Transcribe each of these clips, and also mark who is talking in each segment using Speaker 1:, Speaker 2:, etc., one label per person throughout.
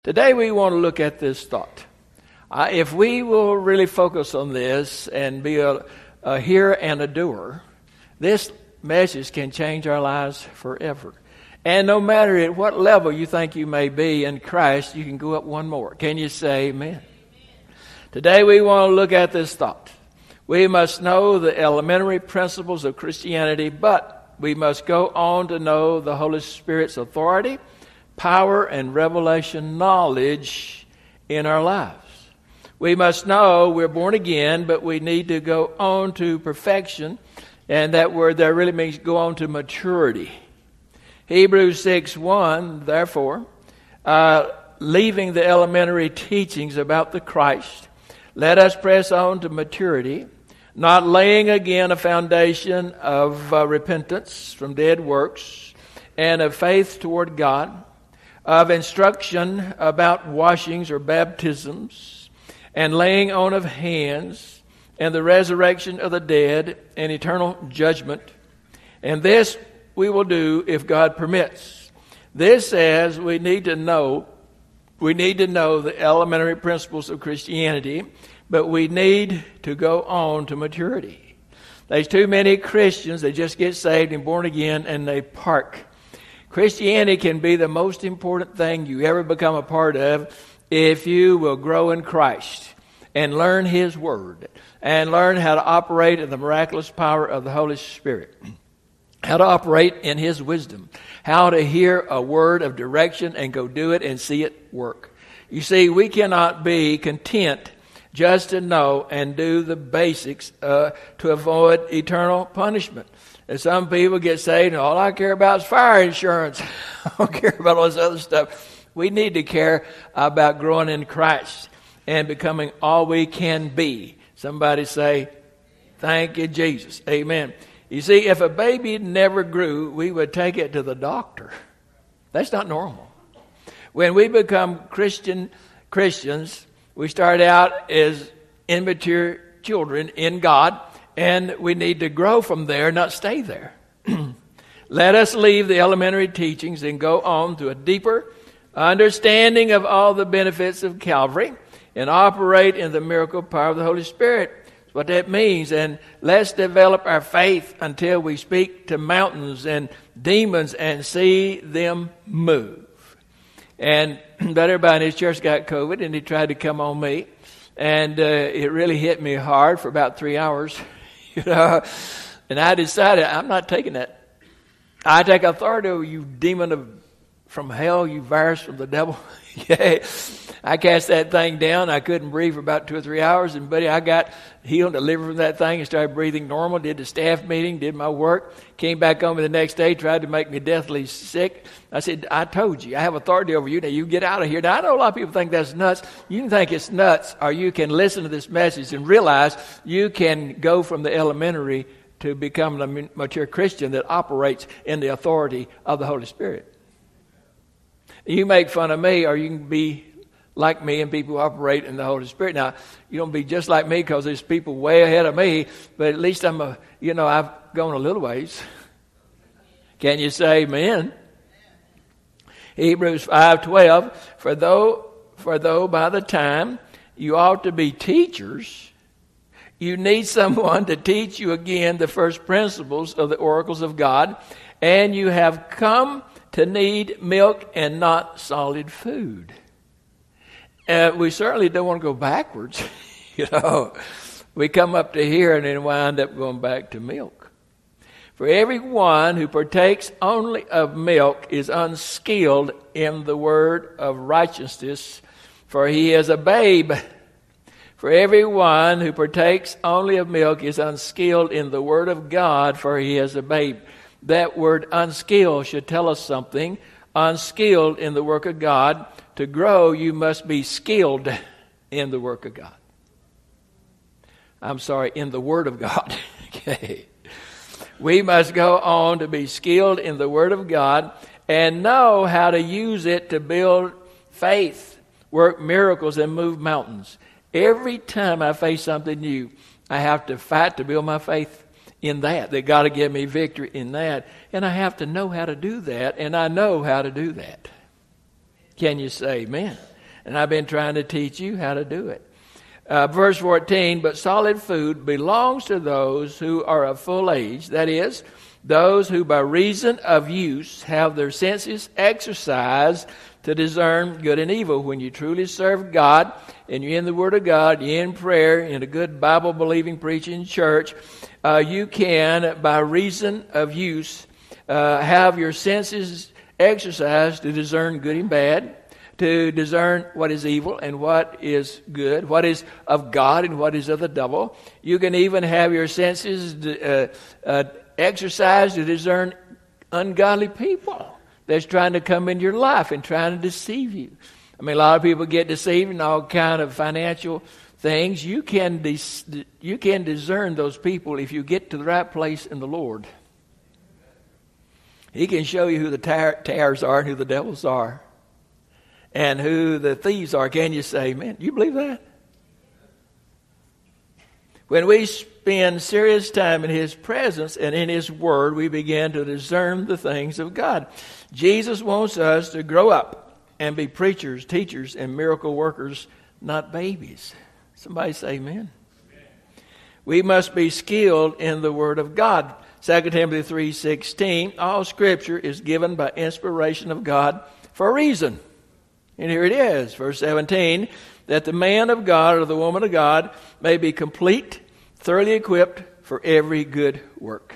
Speaker 1: Today we want to look at this thought. If we will really focus on this and be a hearer and a doer, this message can change our lives forever. And no matter at what level you think you may be in Christ, you can go up one more. Can you say amen? Today we want to look at this thought. We must know the elementary principles of Christianity, but we must go on to know the Holy Spirit's authority, power, and revelation knowledge in our lives. We must know we're born again, but we need to go on to perfection, and that word there really means go on to maturity. Hebrews 6:1, therefore, leaving the elementary teachings about the Christ, let us press on to maturity, not laying again a foundation of repentance from dead works and of faith toward God, of instruction about washings or baptisms, and laying on of hands, and the resurrection of the dead, and eternal judgment. And this we will do if God permits. This says we need to know the elementary principles of Christianity, but we need to go on to maturity. There's too many Christians that just get saved and born again and they park. Christianity can be the most important thing you ever become a part of if you will grow in Christ and learn His Word and learn how to operate in the miraculous power of the Holy Spirit, how to operate in His wisdom, how to hear a word of direction and go do it and see it work. You see, we cannot be content just to know and do the basics to avoid eternal punishment. And some people get saved and all I care about is fire insurance. I don't care about all this other stuff. We need to care about growing in Christ and becoming all we can be. Somebody say, thank you, Jesus. Amen. You see, if a baby never grew, we would take it to the doctor. That's not normal. When we become Christians, we start out as immature children in God, and we need to grow from there, not stay there. Let us leave the elementary teachings and go on to a deeper understanding of all the benefits of Calvary and operate in the miracle power of the Holy Spirit. That's what that means. And let's develop our faith until we speak to mountains and demons and see them move. And but everybody in his church got COVID, and he tried to come on me. And it really hit me hard for about 3 hours. And I decided I'm not taking that. I take authority over you demon from hell, you virus from the devil. Yeah. I cast that thing down. I couldn't breathe for about 2 or 3 hours. And buddy, I got healed, delivered from that thing and started breathing normal. Did the staff meeting, did my work. Came back home the next day, tried to make me deathly sick. I said, I told you, I have authority over you. Now you get out of here. Now I know a lot of people think that's nuts. You can think it's nuts, or you can listen to this message and realize you can go from the elementary to become a mature Christian that operates in the authority of the Holy Spirit. You make fun of me, or you can be like me and people who operate in the Holy Spirit. Now, you don't be just like me because there's people way ahead of me, but at least I've gone a little ways. Can you say amen? Hebrews 5:12, for though by the time you ought to be teachers, you need someone to teach you again the first principles of the oracles of God, and you have come to need milk and not solid food. We certainly don't want to go backwards. We come up to here and then wind up going back to milk. For everyone who partakes only of milk is unskilled in the word of righteousness, for he is a babe. For everyone who partakes only of milk is unskilled in the word of God, for he is a babe. That word unskilled should tell us something. Unskilled in the work of God. To grow, you must be skilled in the work of God. I'm sorry, in the Word of God. Okay. We must go on to be skilled in the Word of God and know how to use it to build faith, work miracles, and move mountains. Every time I face something new, I have to fight to build my faith in that God will give me victory in that. And I have to know how to do that, and I know how to do that. Can you say amen? And I've been trying to teach you how to do it. Verse 14, but solid food belongs to those who are of full age, that is, those who by reason of use have their senses exercised to discern good and evil. When you truly serve God and you're in the Word of God, you're in prayer, in a good Bible-believing preaching church, you can, by reason of use, have your senses exercised to discern good and bad, to discern what is evil and what is good, what is of God and what is of the devil. You can even have your senses exercised to discern ungodly people that's trying to come into your life and trying to deceive you. I mean, a lot of people get deceived in all kind of financial things. You can discern those people if you get to the right place in the Lord. He can show you who the tares are and who the devils are and who the thieves are. Can you say, man, you believe that? When we spend serious time in His presence and in His Word, we begin to discern the things of God. Jesus wants us to grow up and be preachers, teachers, and miracle workers, not babies. Somebody say amen. We must be skilled in the Word of God. 2 Timothy 3:16, all Scripture is given by inspiration of God for a reason. And here it is, verse 17, that the man of God or the woman of God may be complete, thoroughly equipped for every good work.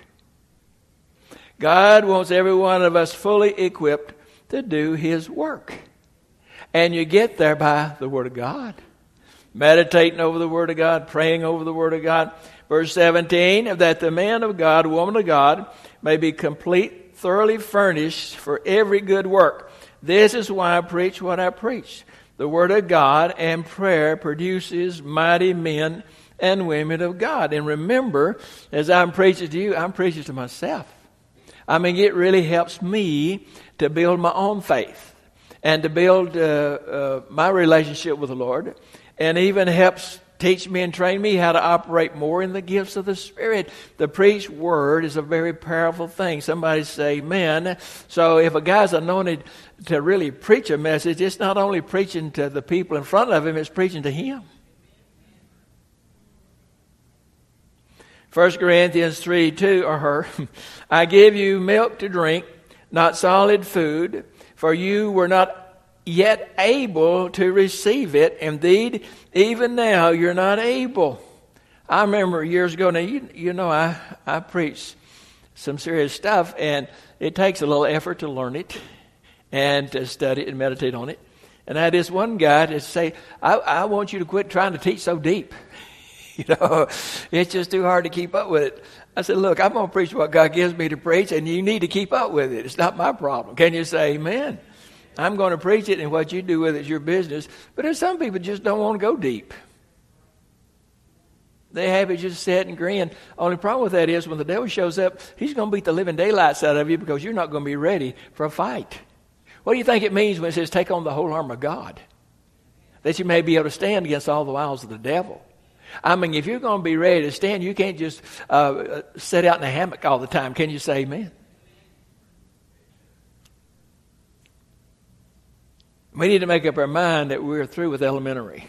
Speaker 1: God wants every one of us fully equipped to do His work. And you get there by the Word of God. Meditating over the Word of God, praying over the Word of God. Verse 17, that the man of God, woman of God, may be complete, thoroughly furnished for every good work. This is why I preach what I preach. The Word of God and prayer produces mighty men and women of God. And remember, as I'm preaching to you, I'm preaching to myself. I mean, it really helps me to build my own faith and to build my relationship with the Lord, and even helps teach me and train me how to operate more in the gifts of the Spirit. The preached word is a very powerful thing. Somebody say amen. So if a guy's anointed to really preach a message, it's not only preaching to the people in front of him, it's preaching to him. 1 Corinthians 3:2, or her, I give you milk to drink, not solid food, for you were not yet able to receive it. Indeed, even now you're not able. I remember years ago, now you know I preach some serious stuff, and it takes a little effort to learn it and to study it and meditate on it. And I had this one guy to say, I want you to quit trying to teach so deep. You know, it's just too hard to keep up with it. I said, look, I'm going to preach what God gives me to preach, and you need to keep up with it. It's not my problem. Can you say amen? I'm going to preach it, and what you do with it is your business. But there's some people just don't want to go deep. They have it just sit and grin. Only problem with that is when the devil shows up, he's going to beat the living daylights out of you because you're not going to be ready for a fight. What do you think it means when it says take on the whole armor of God? That you may be able to stand against all the wiles of the devil. I mean, if you're going to be ready to stand, you can't just sit out in a hammock all the time. Can you say amen? We need to make up our mind that we're through with elementary.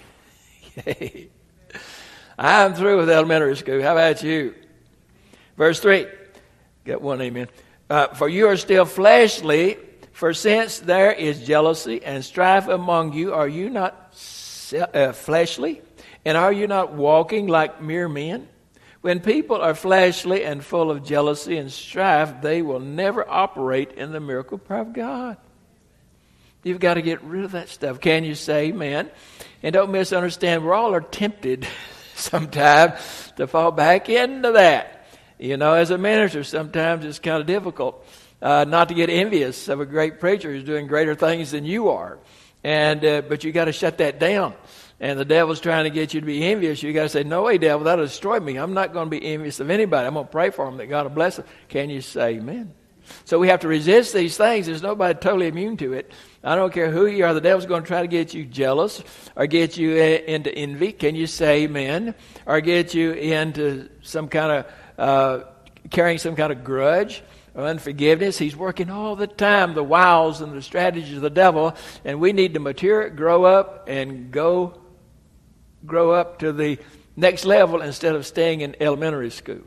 Speaker 1: I'm through with elementary school. How about you? Verse 3. Got one amen. For you are still fleshly, for since there is jealousy and strife among you, are you not fleshly? And are you not walking like mere men? When people are fleshly and full of jealousy and strife, they will never operate in the miracle power of God. You've got to get rid of that stuff. Can you say amen? And don't misunderstand, we all are tempted sometimes to fall back into that. You know, as a minister, sometimes it's kind of difficult not to get envious of a great preacher who's doing greater things than you are. But you got to shut that down. And the devil's trying to get you to be envious. You got to say, no way, devil, that'll destroy me. I'm not going to be envious of anybody. I'm going to pray for them that God will bless them. Can you say amen? So we have to resist these things. There's nobody totally immune to it. I don't care who you are. The devil's going to try to get you jealous or get you into envy. Can you say amen? Or get you into some kind of carrying some kind of grudge unforgiveness. He's working all the time, the wiles and the strategies of the devil, and we need to mature, grow up, and grow up to the next level instead of staying in elementary school.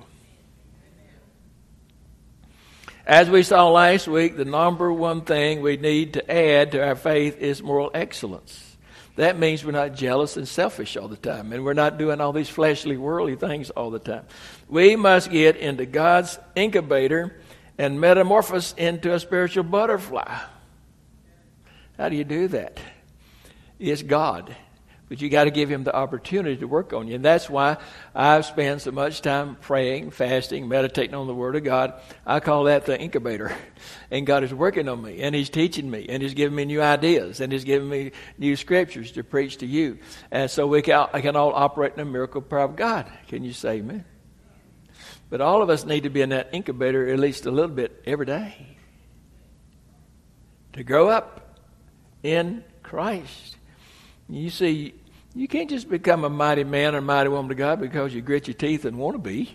Speaker 1: As we saw last week, the number one thing we need to add to our faith is moral excellence. That means we're not jealous and selfish all the time, and we're not doing all these fleshly, worldly things all the time. We must get into God's incubator and metamorphose into a spiritual butterfly. How do you do that? It's God. But you got to give him the opportunity to work on you. And that's why I've spent so much time praying, fasting, meditating on the Word of God. I call that the incubator. And God is working on me, and he's teaching me, and he's giving me new ideas, and he's giving me new scriptures to preach to you. And so I can all operate in the miracle power of God. Can you say amen? But all of us need to be in that incubator at least a little bit every day to grow up in Christ. You see, you can't just become a mighty man or mighty woman of God because you grit your teeth and want to be.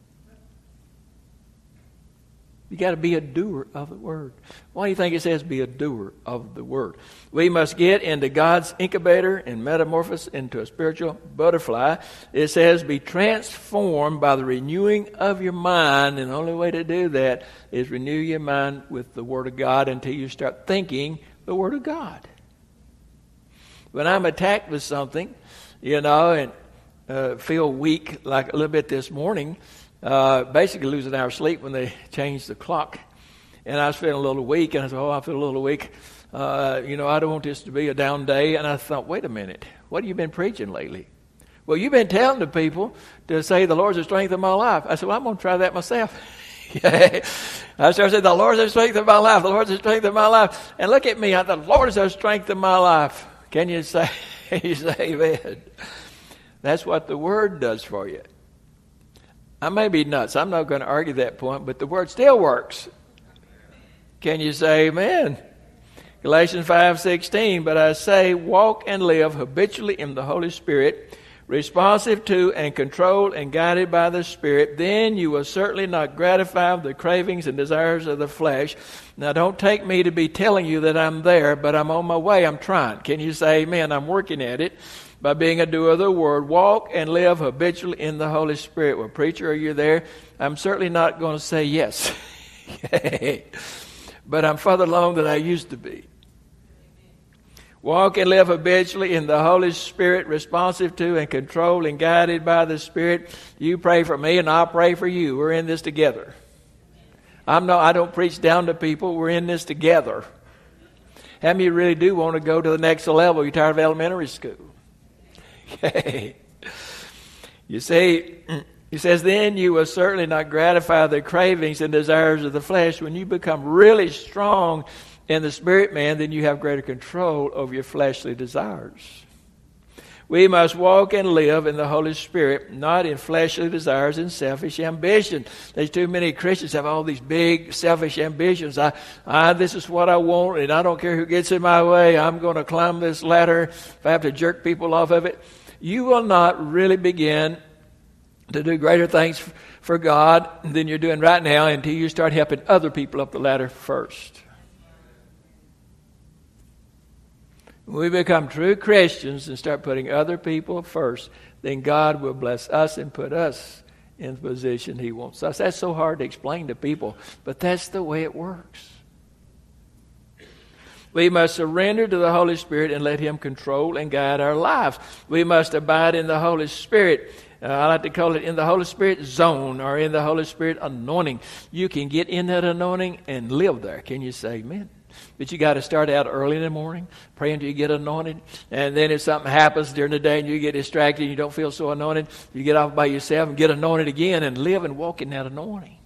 Speaker 1: You got to be a doer of the Word. Why do you think it says be a doer of the Word? We must get into God's incubator and metamorphose into a spiritual butterfly. It says be transformed by the renewing of your mind, and the only way to do that is renew your mind with the Word of God until you start thinking the Word of God. When I'm attacked with something, and feel weak like a little bit this morning, basically lose an hour's sleep when they changed the clock. And I was feeling a little weak, and I said, I feel a little weak. I don't want this to be a down day. And I thought, wait a minute, what have you been preaching lately? Well, you've been telling the people to say the Lord's the strength of my life. I said, well, I'm going to try that myself. I started saying, the Lord's the strength of my life. The Lord's the strength of my life. And look at me, the Lord's the strength of my life. Can you say amen? That's what the Word does for you. I may be nuts. I'm not going to argue that point, but the Word still works. Can you say amen? Galatians 5:16, but I say, walk and live habitually in the Holy Spirit, responsive to and controlled and guided by the Spirit. Then you will certainly not gratify the cravings and desires of the flesh. Now, don't take me to be telling you that I'm there, but I'm on my way. I'm trying. Can you say amen? I'm working at it by being a doer of the Word. Walk and live habitually in the Holy Spirit. Well, preacher, are you there? I'm certainly not going to say yes. But I'm further along than I used to be. Walk and live habitually in the Holy Spirit, responsive to and controlled and guided by the Spirit. You pray for me and I'll pray for you. We're in this together. I don't preach down to people. We're in this together. How many of you really do want to go to the next level? You're tired of elementary school. Okay. You see, he says, then you will certainly not gratify the cravings and desires of the flesh. When you become really strong in the spirit man, then you have greater control over your fleshly desires. We must walk and live in the Holy Spirit, not in fleshly desires and selfish ambition. There's too many Christians have all these big selfish ambitions. This is what I want, and I don't care who gets in my way. I'm going to climb this ladder if I have to jerk people off of it. You will not really begin to do greater things for God than you're doing right now until you start helping other people up the ladder first. When we become true Christians and start putting other people first, then God will bless us and put us in the position He wants us. That's so hard to explain to people, but that's the way it works. We must surrender to the Holy Spirit and let Him control and guide our lives. We must abide in the Holy Spirit. I like to call it in the Holy Spirit zone or in the Holy Spirit anointing. You can get in that anointing and live there. Can you say amen? But you got to start out early in the morning, pray until you get anointed. And then if something happens during the day and you get distracted and you don't feel so anointed, you get off by yourself and get anointed again and live and walk in that anointing.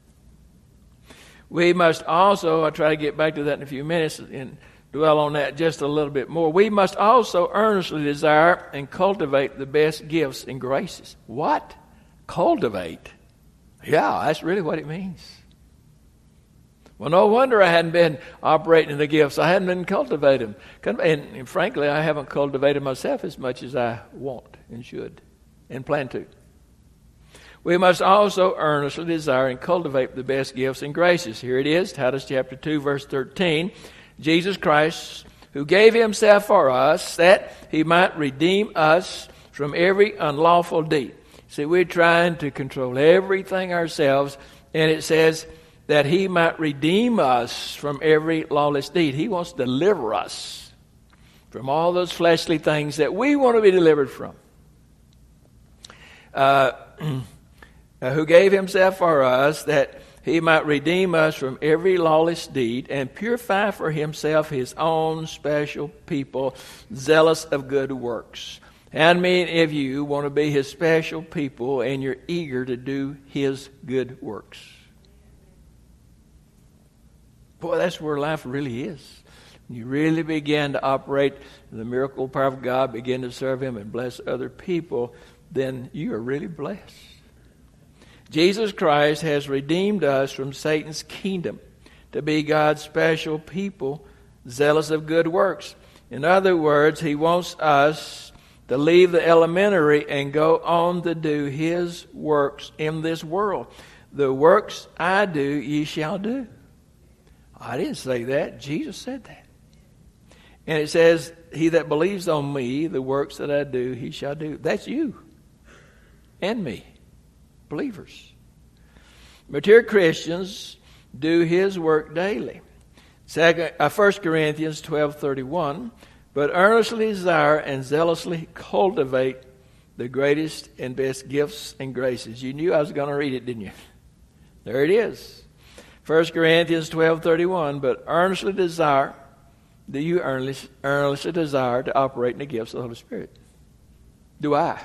Speaker 1: We must also, I'll try to get back to that in a few minutes and dwell on that just a little bit more. We must also earnestly desire and cultivate the best gifts and graces. What? Cultivate? Yeah, that's really what it means. Well, no wonder I hadn't been operating in the gifts. I hadn't been cultivating them. And frankly, I haven't cultivated myself as much as I want and should and plan to. We must also earnestly desire and cultivate the best gifts and graces. Here it is, Titus chapter 2, verse 13. Jesus Christ, who gave himself for us, that he might redeem us from every unlawful deed. See, we're trying to control everything ourselves, and it says that he might redeem us from every lawless deed. He wants to deliver us from all those fleshly things that we want to be delivered from. Who gave himself for us, that he might redeem us from every lawless deed and purify for himself his own special people, zealous of good works. How many of you want to be his special people and you're eager to do his good works? Boy, that's where life really is. When you really begin to operate in the miracle power of God, begin to serve him and bless other people, then you are really blessed. Jesus Christ has redeemed us from Satan's kingdom to be God's special people, zealous of good works. In other words, he wants us to leave the elementary and go on to do his works in this world. The works I do, ye shall do. I didn't say that. Jesus said that. And it says, he that believes on me, the works that I do, he shall do. That's you and me, believers. Mature Christians do his work daily. 1 Corinthians 12:31, but earnestly desire and zealously cultivate the greatest and best gifts and graces. You knew I was going to read it, didn't you? There it is. 1 Corinthians 12:31, but earnestly desire, do you earnestly desire to operate in the gifts of the Holy Spirit? Do I?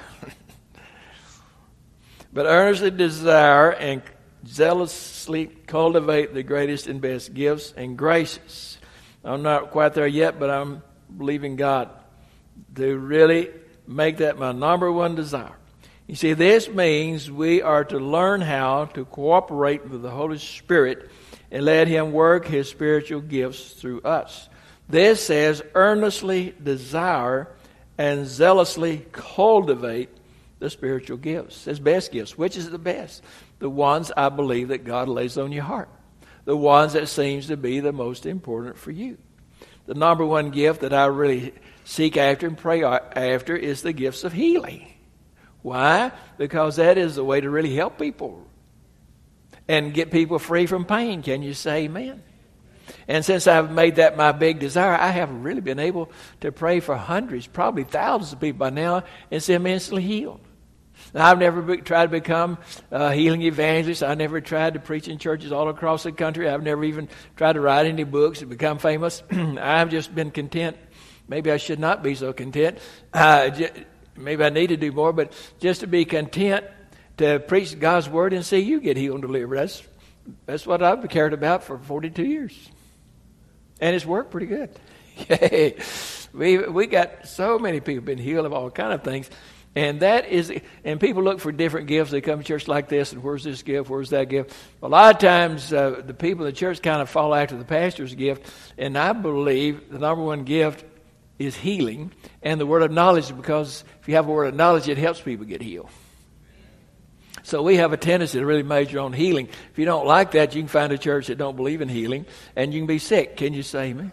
Speaker 1: But earnestly desire and zealously cultivate the greatest and best gifts and graces. I'm not quite there yet, but I'm believing God to really make that my number one desire. You see, this means we are to learn how to cooperate with the Holy Spirit and let him work his spiritual gifts through us. This says earnestly desire and zealously cultivate the spiritual gifts. It says best gifts. Which is the best? The ones I believe that God lays on your heart. The ones that seems to be the most important for you. The number one gift that I really seek after and pray after is the gifts of healing. Why? Because that is the way to really help people and get people free from pain. Can you say amen? And since I've made that my big desire, I have really been able to pray for hundreds, probably thousands of people by now and see them instantly healed. Now, I've never tried to become a healing evangelist. I never tried to preach in churches all across the country. I've never even tried to write any books and become famous. I've just been content. Maybe I should not be so content. Maybe I need to do more, but just to be content to preach God's word and see you get healed and delivered. That's what I've cared about for 42 years. And it's worked pretty good. Yay. We got so many people been healed of all kind of things. And people look for different gifts. They come to church like this, and where's this gift? Where's that gift? A lot of times, the people in the church kind of fall after the pastor's gift. And I believe the number one gift is healing and the word of knowledge, because if you have a word of knowledge, it helps people get healed. So we have a tendency to really major on healing. If you don't like that, you can find a church that don't believe in healing, and you can be sick. Can you say amen?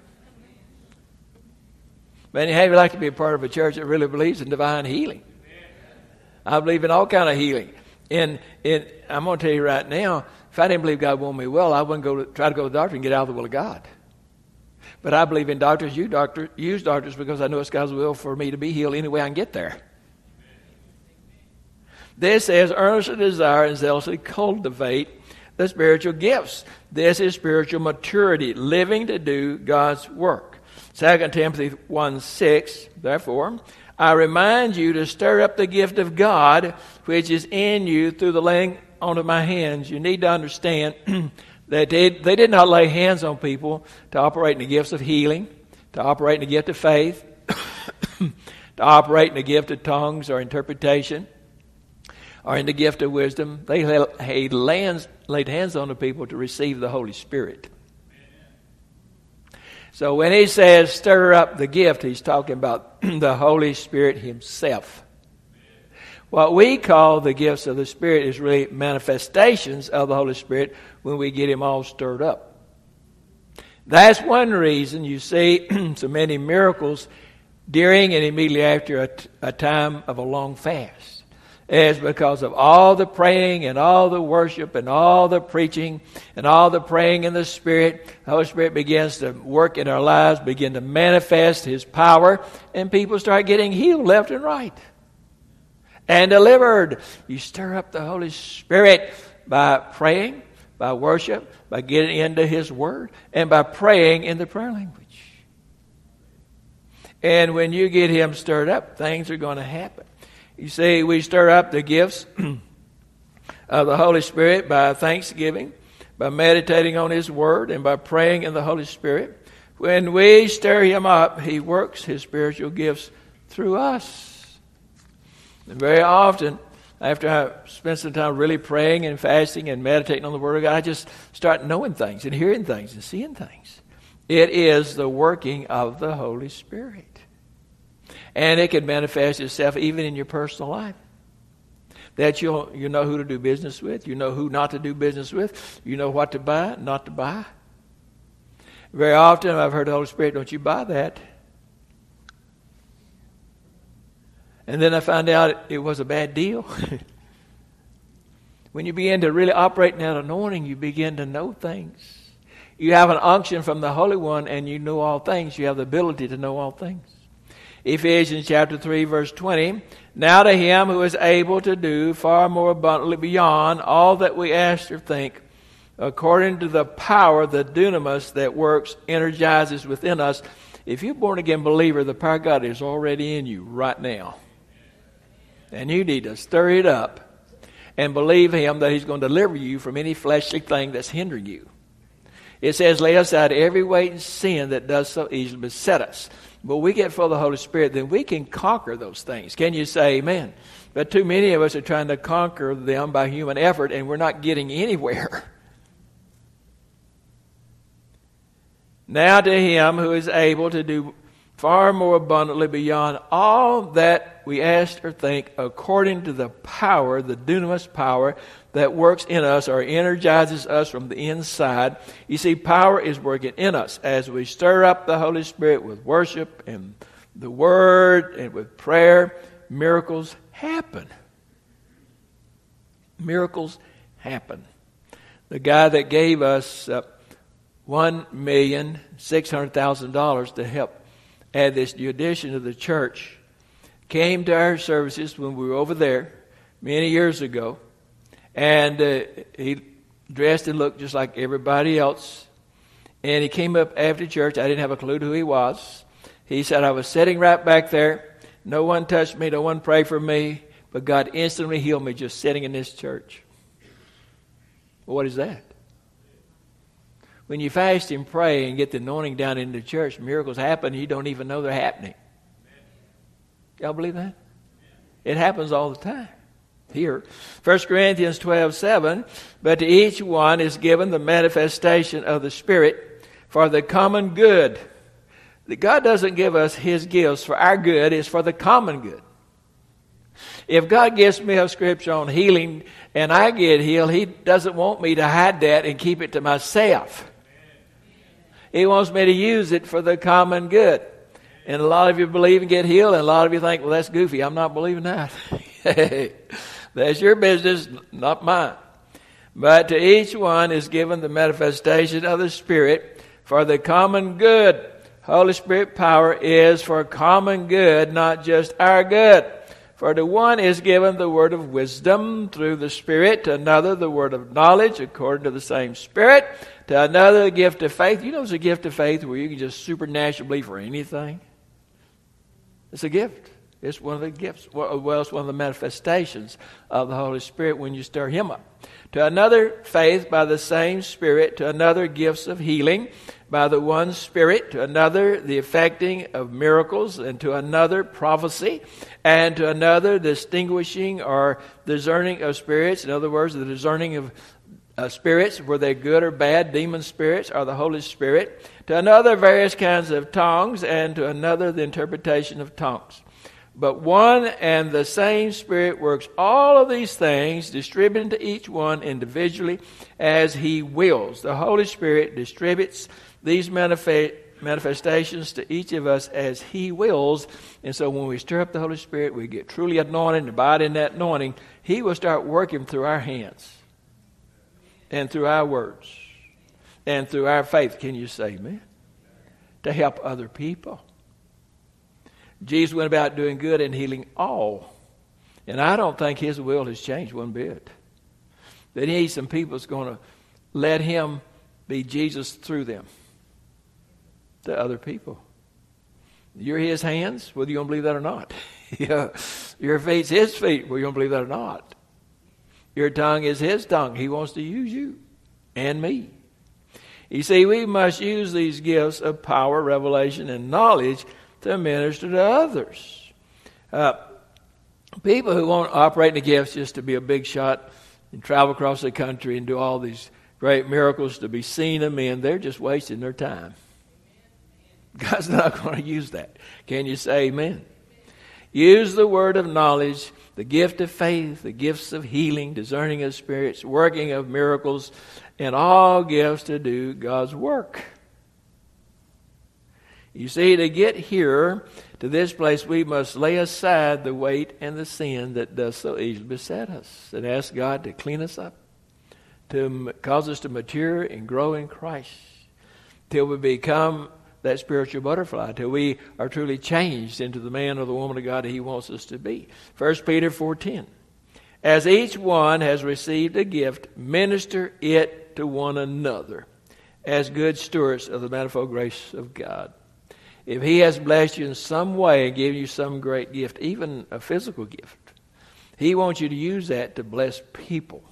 Speaker 1: But how would you like to be a part of a church that really believes in divine healing? I believe in all kind of healing. And I'm going to tell you right now, if I didn't believe God wanted me well, I wouldn't try to go to the doctor and get out of the will of God. But I believe in doctors. Use doctors because I know it's God's will for me to be healed any way I can get there. This says earnestly desire and zealously cultivate the spiritual gifts. This is spiritual maturity, living to do God's work. 2 Timothy 1:6, therefore, I remind you to stir up the gift of God which is in you through the laying on of my hands. You need to understand that they did not lay hands on people to operate in the gifts of healing, to operate in the gift of faith, to operate in the gift of tongues or interpretation, or in the gift of wisdom. They laid hands on the people to receive the Holy Spirit. So when he says stir up the gift, he's talking about the Holy Spirit himself. What we call the gifts of the Spirit is really manifestations of the Holy Spirit when we get Him all stirred up. That's one reason you see so many miracles during and immediately after a time of a long fast. It's because of all the praying and all the worship and all the preaching and all the praying in the Spirit. The Holy Spirit begins to work in our lives, begin to manifest His power, and people start getting healed left and right and delivered. You stir up the Holy Spirit by praying, by worship, by getting into His Word, and by praying in the prayer language. And when you get Him stirred up, things are going to happen. You see, we stir up the gifts of the Holy Spirit by thanksgiving, by meditating on His Word, and by praying in the Holy Spirit. When we stir Him up, He works His spiritual gifts through us. And very often, after I spend some time really praying and fasting and meditating on the Word of God, I just start knowing things and hearing things and seeing things. It is the working of the Holy Spirit. And it can manifest itself even in your personal life. That you know who to do business with. You know who not to do business with. You know what to buy, not to buy. Very often I've heard the Holy Spirit, don't you buy that. And then I found out it was a bad deal. When you begin to really operate in that anointing, you begin to know things. You have an unction from the Holy One and you know all things. You have the ability to know all things. Ephesians chapter 3, verse 20. Now to Him who is able to do far more abundantly beyond all that we ask or think, according to the power, the dunamis that works, energizes within us. If you're a born-again believer, the power of God is already in you right now. And you need to stir it up and believe Him that He's going to deliver you from any fleshly thing that's hindering you. It says, lay aside every weight and sin that does so easily beset us. But we get full of the Holy Spirit, then we can conquer those things. Can you say amen? But too many of us are trying to conquer them by human effort, and we're not getting anywhere. Now to Him who is able to do far more abundantly beyond all that we ask or think, according to the power, the dunamis power, that works in us or energizes us from the inside. You see, power is working in us as we stir up the Holy Spirit with worship and the Word and with prayer. Miracles happen. Miracles happen. The guy that gave us $1,600,000 to help add this new addition to the church came to our services when we were over there many years ago. And he dressed and looked just like everybody else. And he came up after church. I didn't have a clue who he was. He said, I was sitting right back there. No one touched me. No one prayed for me. But God instantly healed me just sitting in this church. Well, what is that? When you fast and pray and get the anointing down into the church, miracles happen. You don't even know they're happening. Y'all believe that? It happens all the time. Here, 1 Corinthians 12:7, but to each one is given the manifestation of the Spirit for the common good. God doesn't give us His gifts for our good, it's for the common good. If God gives me a scripture on healing and I get healed, He doesn't want me to hide that and keep it to myself. He wants me to use it for the common good. And a lot of you believe and get healed, and a lot of you think, well, that's goofy. I'm not believing that. That's your business, not mine. But to each one is given the manifestation of the Spirit for the common good. Holy Spirit power is for common good, not just our good. For to one is given the word of wisdom through the Spirit, to another the word of knowledge according to the same Spirit, to another the gift of faith. You know it's a gift of faith where you can just supernaturally believe for anything? It's a gift. It's one of the gifts. Well, it's one of the manifestations of the Holy Spirit when you stir Him up. To another, faith by the same Spirit. To another, gifts of healing by the one Spirit. To another, the effecting of miracles. And to another, prophecy. And to another, distinguishing or discerning of spirits. In other words, the discerning of spirits, were they good or bad, demon spirits or the Holy Spirit. To another, various kinds of tongues. And to another, the interpretation of tongues. But one and the same Spirit works all of these things, distributing to each one individually as He wills. The Holy Spirit distributes these manifestations to each of us as He wills. And so when we stir up the Holy Spirit, we get truly anointed and abide in that anointing. He will start working through our hands and through our words and through our faith. Can you say amen? To help other people. Jesus went about doing good and healing all. And I don't think His will has changed one bit. That He needs some people that's going to let Him be Jesus through them to other people. You're His hands, whether you don't believe that or not. Your feet's His feet, whether you don't believe that or not. Your tongue is His tongue. He wants to use you and me. You see, we must use these gifts of power, revelation, and knowledge to minister to others. People who won't operate in the gifts just to be a big shot and travel across the country and do all these great miracles to be seen of men, they're just wasting their time. God's not going to use that. Can you say amen? Use the word of knowledge, the gift of faith, the gifts of healing, discerning of spirits, working of miracles, and all gifts to do God's work. You see, to get here to this place, we must lay aside the weight and the sin that does so easily beset us and ask God to clean us up, to cause us to mature and grow in Christ till we become that spiritual butterfly, till we are truly changed into the man or the woman of God that He wants us to be. 1 Peter 4:10. As each one has received a gift, minister it to one another as good stewards of the manifold grace of God. If He has blessed you in some way and given you some great gift, even a physical gift, He wants you to use that to bless people.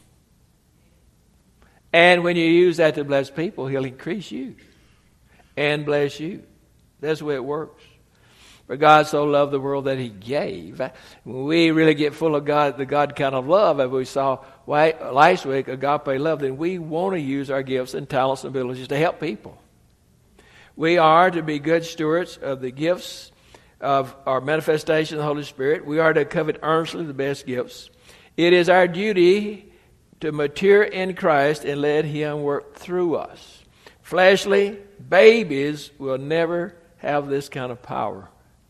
Speaker 1: And when you use that to bless people, He'll increase you and bless you. That's the way it works. For God so loved the world that He gave. When we really get full of God, the God kind of love, as we saw last week, agape love, then we want to use our gifts and talents and abilities to help people. We are to be good stewards of the gifts of our manifestation of the Holy Spirit. We are to covet earnestly the best gifts. It is our duty to mature in Christ and let Him work through us. Fleshly babies will never have this kind of power.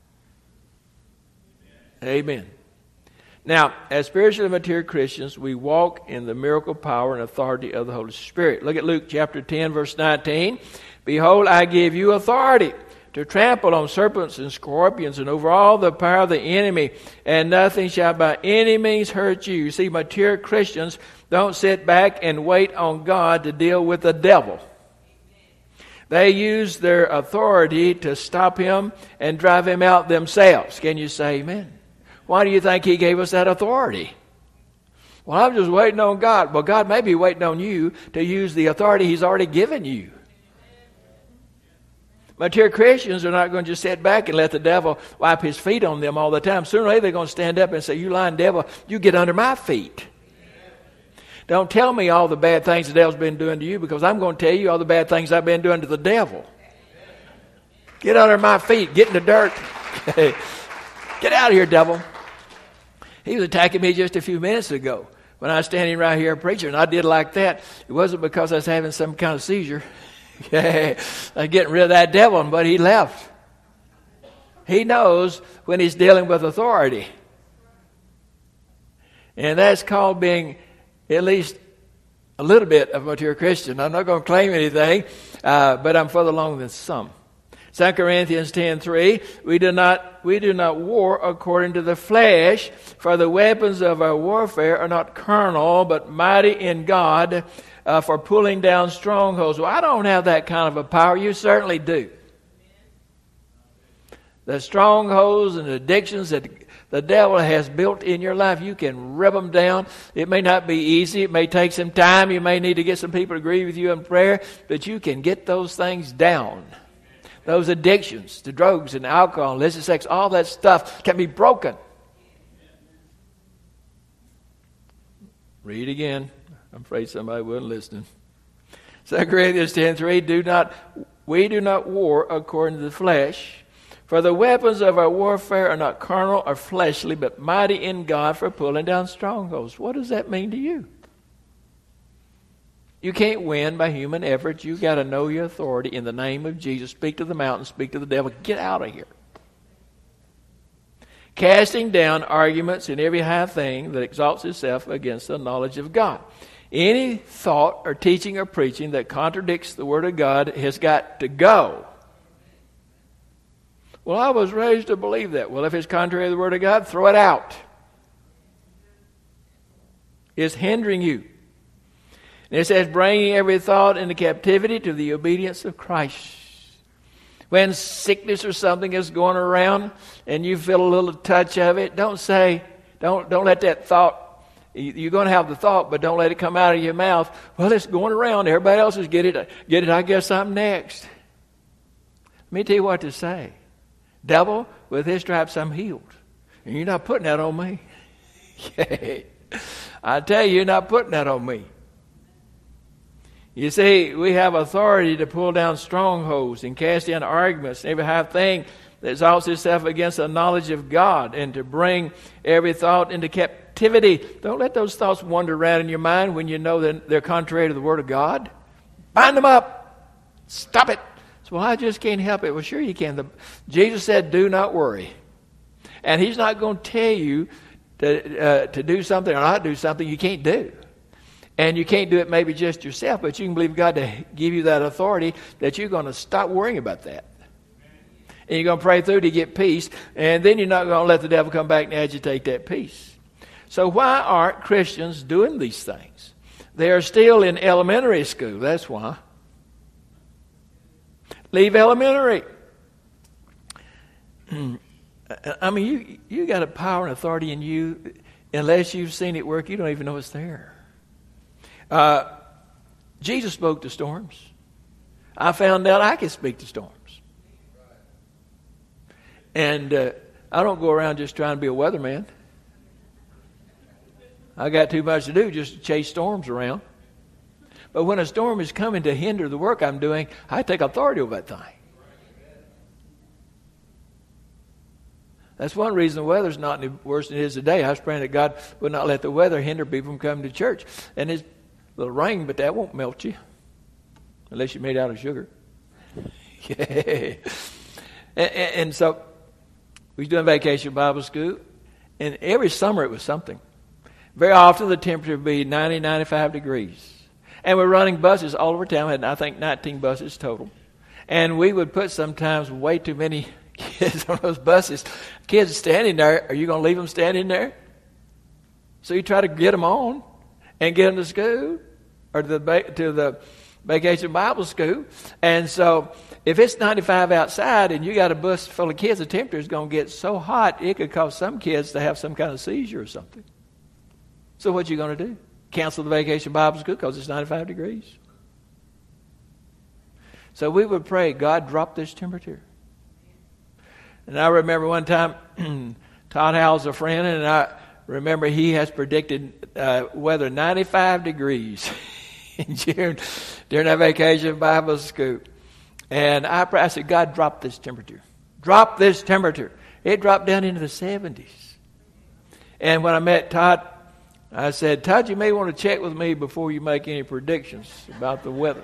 Speaker 1: Amen. Now, as spiritually mature Christians, we walk in the miracle power and authority of the Holy Spirit. Look at Luke chapter 10, verse 19. Behold, I give you authority to trample on serpents and scorpions and over all the power of the enemy, and nothing shall by any means hurt you. You see, mature Christians don't sit back and wait on God to deal with the devil. They use their authority to stop him and drive him out themselves. Can you say amen? Why do you think He gave us that authority? Well, I'm just waiting on God. Well, God may be waiting on you to use the authority He's already given you. Mature Christians are not going to just sit back and let the devil wipe his feet on them all the time. Sooner or later they're going to stand up and say, you lying devil, you get under my feet. Don't tell me all the bad things the devil's been doing to you, because I'm going to tell you all the bad things I've been doing to the devil. Get under my feet. Get in the dirt. Get out of here, devil. He was attacking me just a few minutes ago when I was standing right here preaching, and I did like that. It wasn't because I was having some kind of seizure. I was getting rid of that devil, but he left. He knows when he's dealing with authority. And that's called being at least a little bit of a mature Christian. I'm not going to claim anything, but I'm further along than some. 2 Corinthians 10:3, we do not war according to the flesh, for the weapons of our warfare are not carnal, but mighty in God for pulling down strongholds. Well, I don't have that kind of a power. You certainly do. The strongholds and addictions that the devil has built in your life, you can rub them down. It may not be easy. It may take some time. You may need to get some people to agree with you in prayer, but you can get those things down. Those addictions to drugs and alcohol, illicit sex, all that stuff can be broken. Read again. I'm afraid somebody wasn't listening. 2 Corinthians 10:3, we do not war according to the flesh, For the weapons of our warfare are not carnal or fleshly, but mighty in God for pulling down strongholds. What does that mean to you? You can't win by human effort. You've got to know your authority in the name of Jesus. Speak to the mountain, speak to the devil. Get out of here. Casting down arguments and every high thing that exalts itself against the knowledge of God. Any thought or teaching or preaching that contradicts the Word of God has got to go. Well, I was raised to believe that. Well, if it's contrary to the Word of God, throw it out. It's hindering you. And it says, bringing every thought into captivity to the obedience of Christ. When sickness or something is going around and you feel a little touch of it, don't let that thought, you're going to have the thought, but don't let it come out of your mouth. Well, it's going around. Everybody else is get it. I guess I'm next. Let me tell you what to say. Devil, with his stripes I'm healed. And you're not putting that on me. I tell you, you're not putting that on me. You see, we have authority to pull down strongholds and cast down arguments and every high thing that exalts itself against the knowledge of God, and to bring every thought into captivity. Don't let those thoughts wander around in your mind when you know that they're contrary to the Word of God. Bind them up. Stop it. So, well, I just can't help it. Well, sure you can. Jesus said, do not worry. And He's not going to tell you to do something or not do something you can't do. And you can't do it maybe just yourself, but you can believe God to give you that authority that you're going to stop worrying about that. And you're going to pray through to get peace, and then you're not going to let the devil come back and agitate that peace. So why aren't Christians doing these things? They are still in elementary school. That's why. Leave elementary. I mean, you got a power and authority in you. Unless you've seen it work, you don't even know it's there. Jesus spoke to storms. I found out I could speak to storms. And I don't go around just trying to be a weatherman. I got too much to do just to chase storms around. But when a storm is coming to hinder the work I'm doing, I take authority over that thing. That's one reason the weather's not any worse than it is today. I was praying that God would not let the weather hinder people from coming to church. And it's a little rain, but that won't melt you. Unless you're made out of sugar. Yeah. And so we was doing vacation Bible school. And every summer it was something. Very often the temperature would be 90, 95 degrees. And we're running buses all over town. We had, I think, 19 buses total. And we would put sometimes way too many kids on those buses. Kids standing there. Are you going to leave them standing there? So you try to get them on and get them to school or to the vacation Bible school. And so if it's 95 outside and you got a bus full of kids, the temperature is going to get so hot it could cause some kids to have some kind of seizure or something. So what you going to do? Cancel the vacation Bible school because it's 95 degrees? So we would pray, God, drop this temperature. And I remember one time, Todd Howell's a friend, and I remember he has predicted weather 95 degrees in June during that vacation Bible school. And I said, God, drop this temperature. Drop this temperature. It dropped down into the 70s. And when I met Todd, I said, Todd, you may want to check with me before you make any predictions about the weather.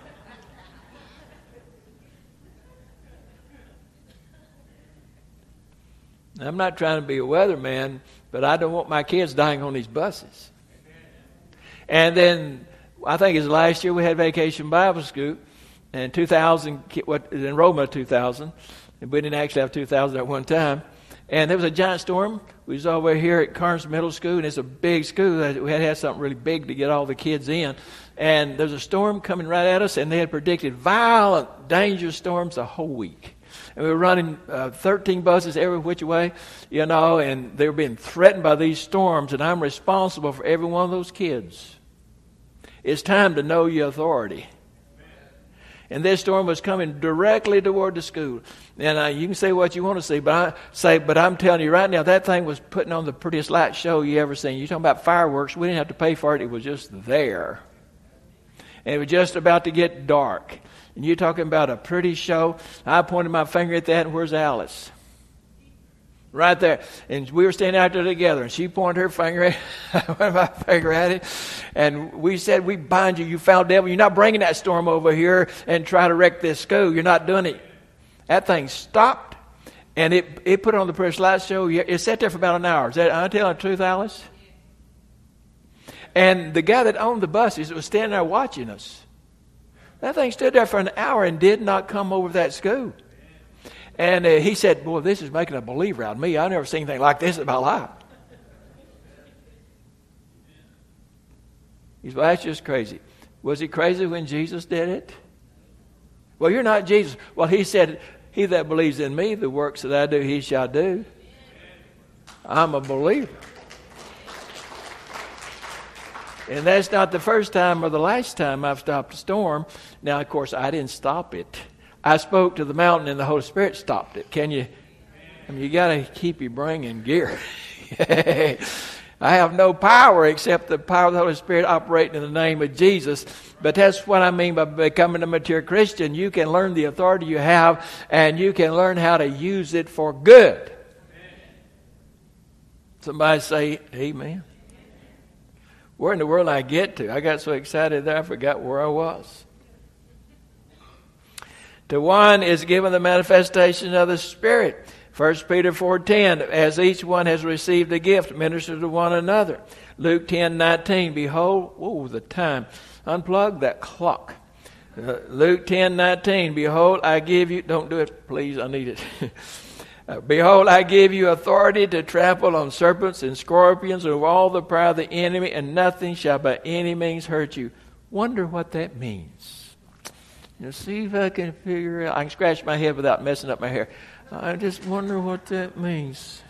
Speaker 1: I'm not trying to be a weatherman, but I don't want my kids dying on these buses. And then I think it was last year we had Vacation Bible School, and 2,000, the enrollment of 2,000, and we didn't actually have 2,000 at one time. And there was a giant storm. We was over here at Carnes Middle School, and it's a big school. We had to have something really big to get all the kids in. And there's a storm coming right at us, and they had predicted violent, dangerous storms the whole week. And we were running 13 buses every which way, and they were being threatened by these storms, and I'm responsible for every one of those kids. It's time to know your authority. And this storm was coming directly toward the school. And you can say what you want to say, but I'm telling you right now, that thing was putting on the prettiest light show you ever seen. You're talking about fireworks. We didn't have to pay for it. It was just there. And it was just about to get dark. And you're talking about a pretty show. I pointed my finger at that, and where's Alice? Right there. And we were standing out there together, and she pointed her finger at I pointed my finger at it. And we said, we bind you, you foul devil. You're not bringing that storm over here and try to wreck this school. You're not doing it. That thing stopped, and it put on the prayer slideshow. It sat there for about an hour. Is that, am I telling the truth, Alice? And the guy that owned the buses was standing there watching us. That thing stood there for an hour and did not come over that school. And he said, boy, this is making a believer out of me. I've never seen anything like this in my life. He said, well, that's just crazy. Was he crazy when Jesus did it? Well, you're not Jesus. Well, he said, he that believes in me, the works that I do, he shall do. I'm a believer. And that's not the first time or the last time I've stopped a storm. Now, of course, I didn't stop it. I spoke to the mountain and the Holy Spirit stopped it. Can you? I mean, you got to keep your brain in gear. I have no power except the power of the Holy Spirit operating in the name of Jesus. But that's what I mean by becoming a mature Christian. You can learn the authority you have, and you can learn how to use it for good. Somebody say, amen. Where in the world did I get to? I got so excited there I forgot where I was. To one is given the manifestation of the Spirit. 1 Peter 4:10, as each one has received a gift, minister to one another. Luke 10:19, behold, the time. Unplug that clock. Luke 10:19, behold, I give you, don't do it, please, I need it. Behold, I give you authority to trample on serpents and scorpions and over all the power of the enemy, and nothing shall by any means hurt you. Wonder what that means. See if I can figure it out. I can scratch my head without messing up my hair. I just wonder what that means.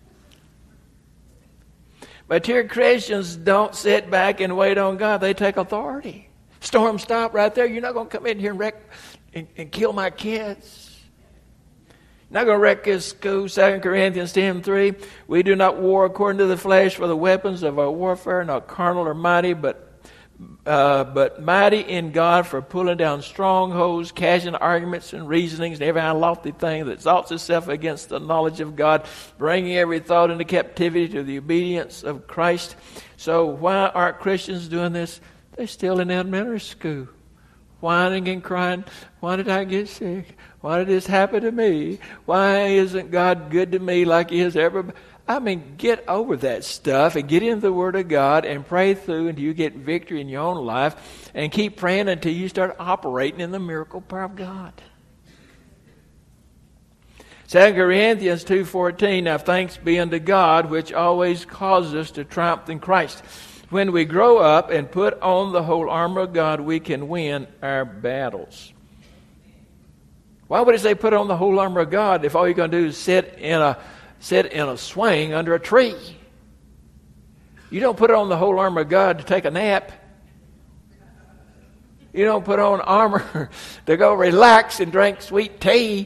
Speaker 1: Mature Christians don't sit back and wait on God. They take authority. Storm stop right there. You're not going to come in here and wreck and kill my kids. Not going to wreck this school. 2 Corinthians 10:3. We do not war according to the flesh, for the weapons of our warfare are not carnal or mighty, but mighty in God for pulling down strongholds, casting arguments and reasonings, and every lofty thing that exalts itself against the knowledge of God, bringing every thought into captivity to the obedience of Christ. So why aren't Christians doing this? They're still in elementary school, whining and crying. Why did I get sick? Why did this happen to me? Why isn't God good to me like He is everybody? I mean, get over that stuff and get into the Word of God and pray through until you get victory in your own life, and keep praying until you start operating in the miracle power of God. 2 Corinthians 2:14, now thanks be unto God, which always causes us to triumph in Christ. When we grow up and put on the whole armor of God, we can win our battles. Why would it say put on the whole armor of God if all you're going to do is sit in a swing under a tree? You don't put on the whole armor of God to take a nap. You don't put on armor to go relax and drink sweet tea.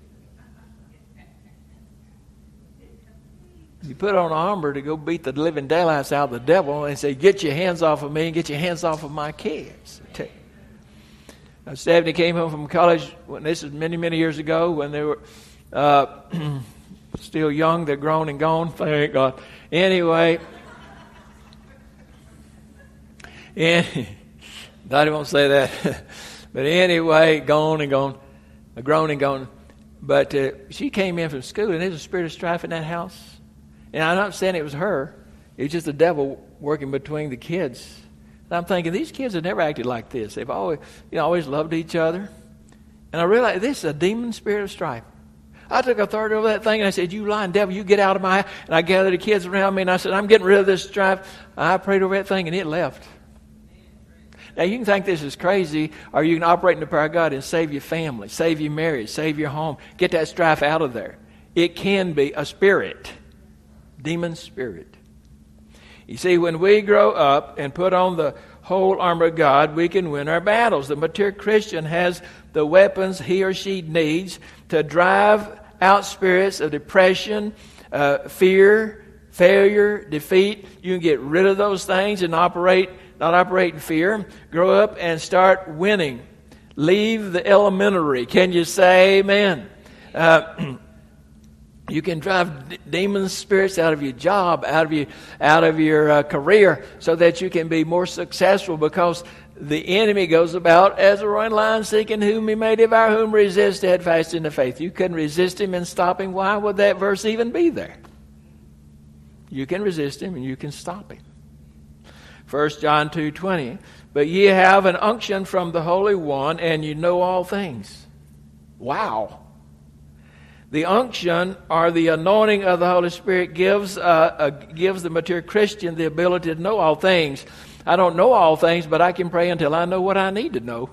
Speaker 1: You put on armor to go beat the living daylights out of the devil and say, get your hands off of me and get your hands off of my kids. Now, Stephanie came home from college, this is many, many years ago, when they were still young. They're grown and gone, thank God. Anyway, Dottie won't say that. But anyway, grown and gone. But she came in from school, and there's a spirit of strife in that house. And I'm not saying it was her. It was just the devil working between the kids. And I'm thinking, these kids have never acted like this. They've always loved each other. And I realized this is a demon spirit of strife. I took authority over that thing, and I said, you lying devil, you get out of my house. And I gathered the kids around me, and I said, I'm getting rid of this strife. I prayed over that thing, and it left. Now, you can think this is crazy, or you can operate in the power of God and save your family, save your marriage, save your home. Get that strife out of there. It can be a spirit, demon spirit. You see, when we grow up and put on the whole armor of God, we can win our battles. The mature Christian has the weapons he or she needs to drive out spirits of depression, fear, failure, defeat. You can get rid of those things and not operate in fear. Grow up and start winning. Leave the elementary. Can you say amen? You can drive demon spirits out of your job, out of your career, so that you can be more successful, because the enemy goes about as a roaring lion, seeking whom he may devour, whom resist steadfast in the faith. You couldn't resist him and stop him. Why would that verse even be there? You can resist him and you can stop him. 1 John 2:20. But ye have an unction from the Holy One, and you know all things. Wow. The unction, or the anointing of the Holy Spirit, gives the mature Christian the ability to know all things. I don't know all things, but I can pray until I know what I need to know.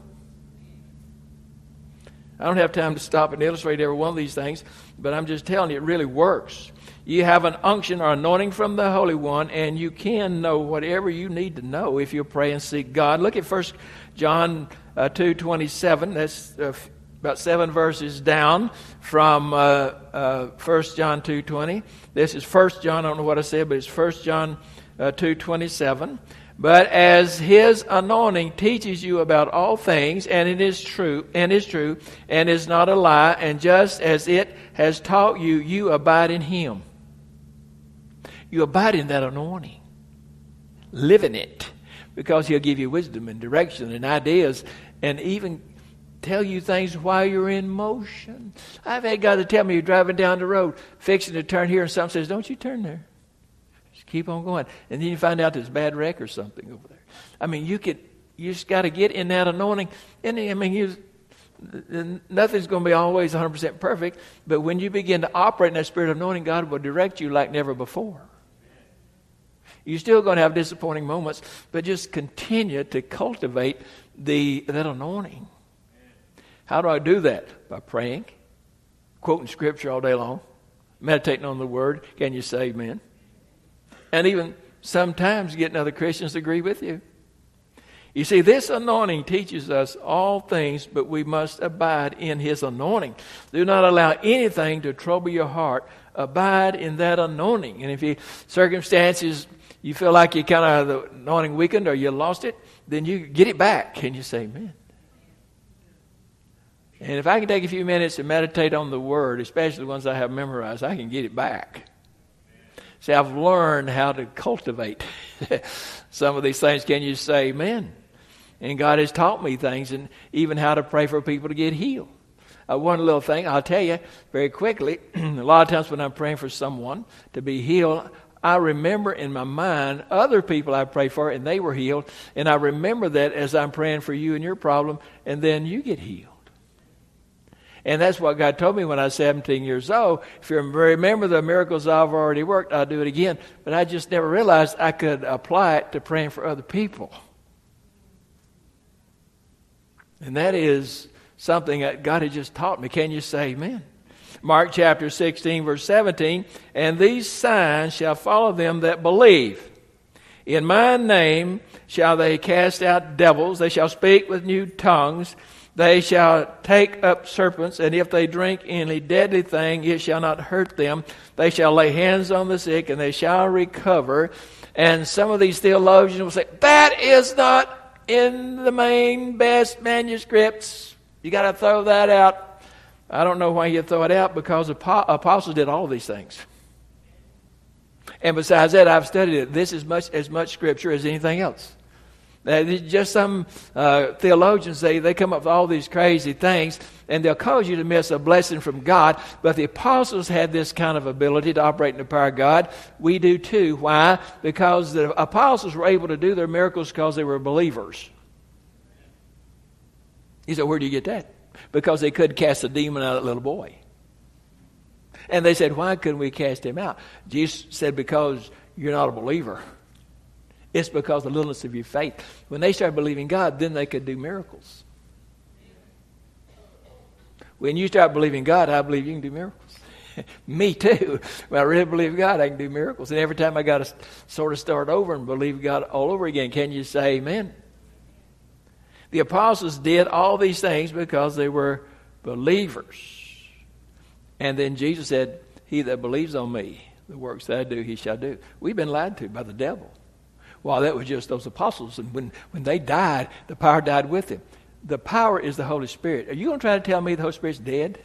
Speaker 1: I don't have time to stop and illustrate every one of these things, but I'm just telling you, it really works. You have an unction or anointing from the Holy One, and you can know whatever you need to know if you pray and seek God. Look at 1 John 2:27. That's about 7 verses down from 1 John 2:20. This is 1 John. I don't know what I said, but it's 1 John 2:27. But as his anointing teaches you about all things, and it is true, and is not a lie, and just as it has taught you, you abide in him. You abide in that anointing. Live in it, because he'll give you wisdom and direction and ideas, and even tell you things while you're in motion. I've had God to tell me, you're driving down the road, fixing to turn here, and someone says, don't you turn there. Just keep on going. And then you find out there's a bad wreck or something over there. I mean, you just got to get in that anointing. And I mean, nothing's going to be always 100% perfect, but when you begin to operate in that spirit of anointing, God will direct you like never before. You're still going to have disappointing moments, but just continue to cultivate that anointing. How do I do that? By praying, quoting Scripture all day long, meditating on the Word. Can you say amen? And even sometimes getting other Christians to agree with you. You see, this anointing teaches us all things, but we must abide in his anointing. Do not allow anything to trouble your heart. Abide in that anointing. And if circumstances, you feel like you kind of the anointing weakened or you lost it, then you get it back. Can you say amen? And if I can take a few minutes and meditate on the Word, especially the ones I have memorized, I can get it back. See, I've learned how to cultivate some of these things. Can you say amen? And God has taught me things, and even how to pray for people to get healed. One little thing, I'll tell you very quickly. A lot of times when I'm praying for someone to be healed, I remember in my mind other people I prayed for, and they were healed. And I remember that as I'm praying for you and your problem, and then you get healed. And that's what God told me when I was 17 years old. If you remember the miracles I've already worked, I'll do it again. But I just never realized I could apply it to praying for other people. And that is something that God had just taught me. Can you say amen? Mark chapter 16, verse 17. And these signs shall follow them that believe. In my name shall they cast out devils. They shall speak with new tongues. They shall take up serpents, and if they drink any deadly thing, it shall not hurt them. They shall lay hands on the sick, and they shall recover. And some of these theologians will say, that is not in the main best manuscripts. You got to throw that out. I don't know why you throw it out, because apostles did all of these things. And besides that, I've studied it. This is as much Scripture as anything else. Just some theologians, they come up with all these crazy things, and they'll cause you to miss a blessing from God. But the apostles had this kind of ability to operate in the power of God. We do too. Why? Because the apostles were able to do their miracles because they were believers. You say, where do you get that? Because they could cast a demon out of that little boy. And they said, why couldn't we cast him out? Jesus said, because you're not a believer. It's because of the littleness of your faith. When they started believing God, then they could do miracles. When you start believing God, I believe you can do miracles. Me too. When I really believe God, I can do miracles. And every time I got to sort of start over and believe God all over again. Can you say amen? The apostles did all these things because they were believers. And then Jesus said, he that believes on me, the works that I do, he shall do. We've been lied to by the devil. Well, that was just those apostles. And when they died, the power died with them. the power is the Holy Spirit. Are you going to try to tell me the Holy Spirit's dead?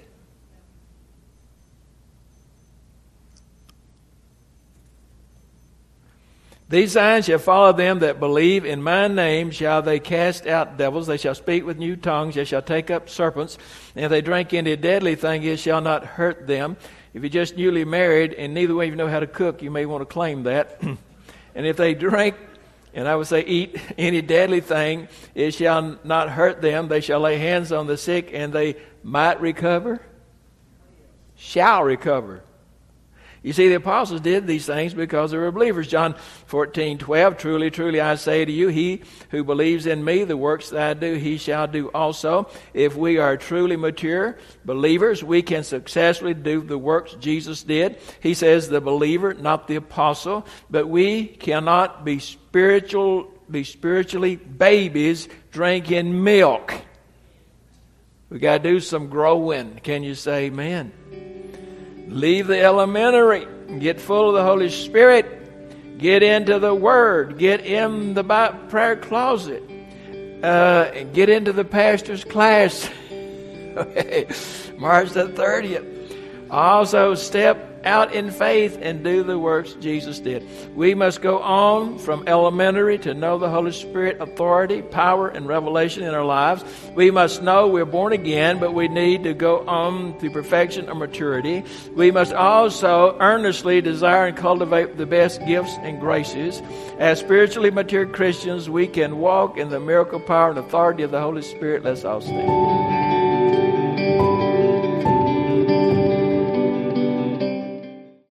Speaker 1: These signs shall follow them that believe. In my name shall they cast out devils. They shall speak with new tongues. They shall take up serpents. And if they drink any deadly thing, it shall not hurt them. If you're just newly married and neither one of you know how to cook, you may want to claim that. And if they drink, and I would say eat any deadly thing, it shall not hurt them. They shall lay hands on the sick and they might recover. Shall recover. You see, the apostles did these things because they were believers. John 14:12, truly, truly, I say to you, he who believes in me, the works that I do, he shall do also. If we are truly mature believers, we can successfully do the works Jesus did. He says the believer, not the apostle, but we cannot be spiritually babies drinking milk. We got to do some growing. Can you say amen? Leave the elementary. Get full of the Holy Spirit. Get into the Word. Get in the prayer closet. Get into the pastor's class. March the 30th. Also step out in faith and do the works Jesus did. We must go on from elementary to know the Holy Spirit authority, power, and revelation in our lives. We must know we're born again, but we need to go on to perfection or maturity. We must also earnestly desire and cultivate the best gifts and graces. As spiritually mature Christians, we can walk in the miracle power and authority of the Holy Spirit. Let's all stand.